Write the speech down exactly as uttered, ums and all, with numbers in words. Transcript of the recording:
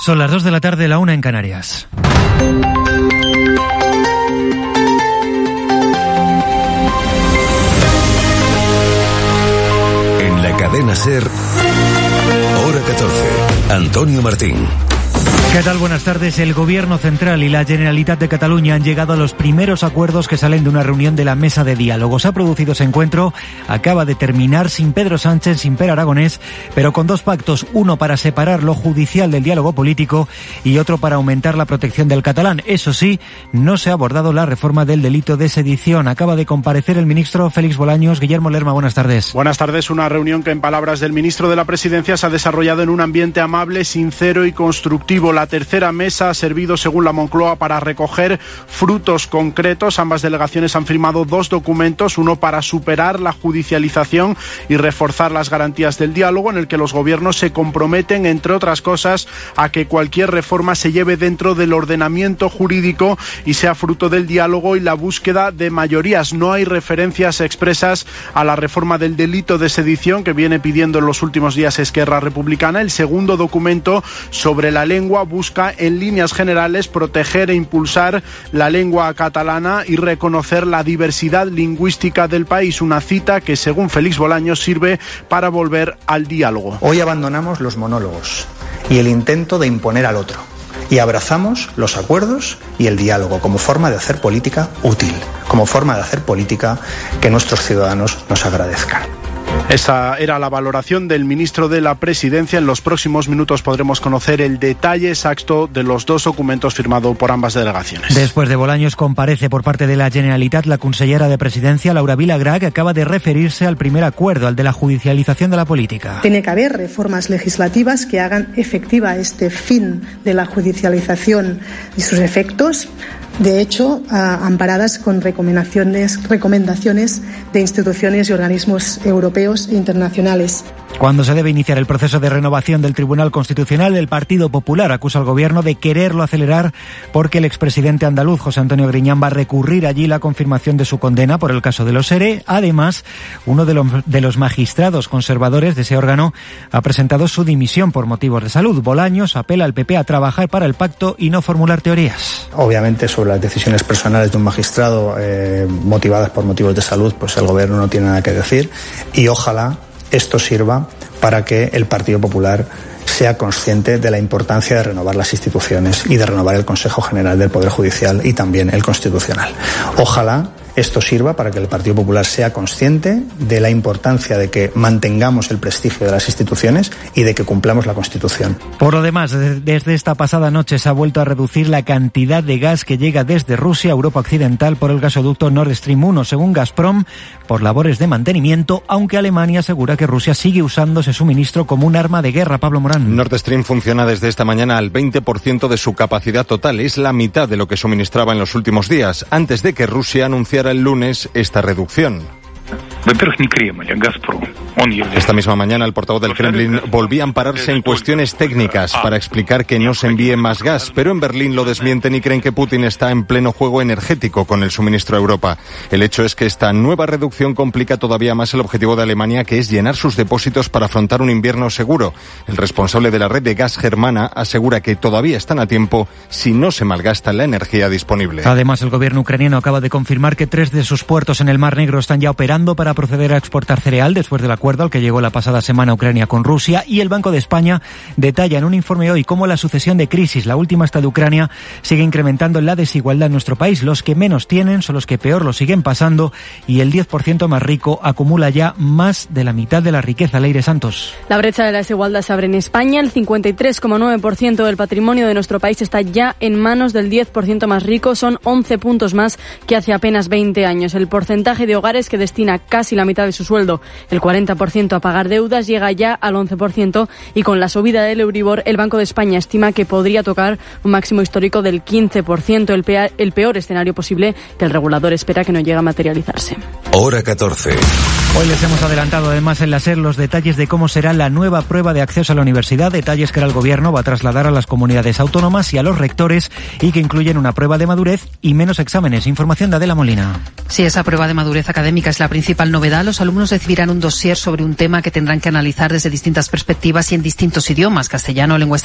Son las dos de la tarde, la una en Canarias. En la cadena SER, hora catorce, Antonio Martín. ¿Qué tal? Buenas tardes. El Gobierno Central y la Generalitat de Cataluña han llegado a los primeros acuerdos que salen de una reunión de la mesa de diálogo. Se ha producido ese encuentro, acaba de terminar sin Pedro Sánchez, sin Pere Aragonés, pero con dos pactos, uno para separar lo judicial del diálogo político y otro para aumentar la protección del catalán. Eso sí, no se ha abordado la reforma del delito de sedición. Acaba de comparecer el ministro Félix Bolaños. Guillermo Lerma, buenas tardes. Buenas tardes. Una reunión que, en palabras del ministro de la Presidencia, se ha desarrollado en un ambiente amable, sincero y constructivo. La tercera mesa ha servido, según la Moncloa, para recoger frutos concretos. Ambas delegaciones han firmado dos documentos, uno para superar la judicialización y reforzar las garantías del diálogo, en el que los gobiernos se comprometen, entre otras cosas, a que cualquier reforma se lleve dentro del ordenamiento jurídico y sea fruto del diálogo y la búsqueda de mayorías. No hay referencias expresas a la reforma del delito de sedición que viene pidiendo en los últimos días Esquerra Republicana. El segundo documento, sobre la lengua, busca en líneas generales proteger e impulsar la lengua catalana y reconocer la diversidad lingüística del país. Una cita que, según Félix Bolaños, sirve para volver al diálogo. Hoy abandonamos los monólogos y el intento de imponer al otro y abrazamos los acuerdos y el diálogo como forma de hacer política útil, como forma de hacer política que nuestros ciudadanos nos agradezcan. Esa era la valoración del ministro de la Presidencia. En los próximos minutos podremos conocer el detalle exacto de los dos documentos firmados por ambas delegaciones. Después de Bolaños, comparece por parte de la Generalitat la consellera de Presidencia, Laura Vilagrà, que acaba de referirse al primer acuerdo, al de la judicialización de la política. Tiene que haber reformas legislativas que hagan efectiva este fin de la judicialización y sus efectos, de hecho, amparadas con recomendaciones, recomendaciones de instituciones y organismos europeos e internacionales. Cuando se debe iniciar el proceso de renovación del Tribunal Constitucional, el Partido Popular acusa al Gobierno de quererlo acelerar porque el expresidente andaluz José Antonio Griñán va a recurrir allí la confirmación de su condena por el caso de los ERE. Además, uno de los, de los magistrados conservadores de ese órgano ha presentado su dimisión por motivos de salud. Bolaños apela al P P a trabajar para el pacto y no formular teorías. Obviamente, sobre las decisiones personales de un magistrado eh, motivadas por motivos de salud, pues el Gobierno no tiene nada que decir, y ojalá esto sirva para que el Partido Popular sea consciente de la importancia de renovar las instituciones y de renovar el Consejo General del Poder Judicial y también el Constitucional. Ojalá esto sirva para que el Partido Popular sea consciente de la importancia de que mantengamos el prestigio de las instituciones y de que cumplamos la Constitución. Por lo demás, desde esta pasada noche se ha vuelto a reducir la cantidad de gas que llega desde Rusia a Europa Occidental por el gasoducto Nord Stream uno, según Gazprom, por labores de mantenimiento, aunque Alemania asegura que Rusia sigue usando ese suministro como un arma de guerra. Pablo Morán. Nord Stream funciona desde esta mañana al veinte por ciento de su capacidad total. Es la mitad de lo que suministraba en los últimos días, antes de que Rusia anunciara el lunes esta reducción. Esta misma mañana el portavoz del Kremlin volvía a ampararse en cuestiones técnicas para explicar que no se envíe más gas, pero en Berlín lo desmienten y creen que Putin está en pleno juego energético con el suministro a Europa. El hecho es que esta nueva reducción complica todavía más el objetivo de Alemania, que es llenar sus depósitos para afrontar un invierno seguro. El responsable de la red de gas germana asegura que todavía están a tiempo si no se malgasta la energía disponible. Además, el gobierno ucraniano acaba de confirmar que tres de sus puertos en el Mar Negro están ya operando para proceder a exportar cereal después del acuerdo al que llegó la pasada semana Ucrania con Rusia, y el Banco de España detalla en un informe hoy cómo la sucesión de crisis, la última esta de Ucrania, sigue incrementando la desigualdad en nuestro país. Los que menos tienen son los que peor lo siguen pasando y el diez por ciento más rico acumula ya más de la mitad de la riqueza. Leire Santos. La brecha de la desigualdad se abre en España. El cincuenta y tres coma nueve por ciento del patrimonio de nuestro país está ya en manos del diez por ciento más rico. Son once puntos más que hace apenas veinte años. El porcentaje de hogares que destina casi la mitad de su sueldo, el cuarenta por ciento a pagar deudas, llega ya al once por ciento, y con la subida del Euribor el Banco de España estima que podría tocar un máximo histórico del quince por ciento, el peor, el peor escenario posible que el regulador espera que no llegue a materializarse. Hora catorce. Hoy les hemos adelantado además en la SER los detalles de cómo será la nueva prueba de acceso a la universidad, detalles que ahora el Gobierno va a trasladar a las comunidades autónomas y a los rectores, y que incluyen una prueba de madurez y menos exámenes. Información de Adela Molina. Sí, esa prueba de madurez académica es la principal novedad. Los alumnos recibirán un dossier sobre un tema que tendrán que analizar desde distintas perspectivas y en distintos idiomas, castellano, lengua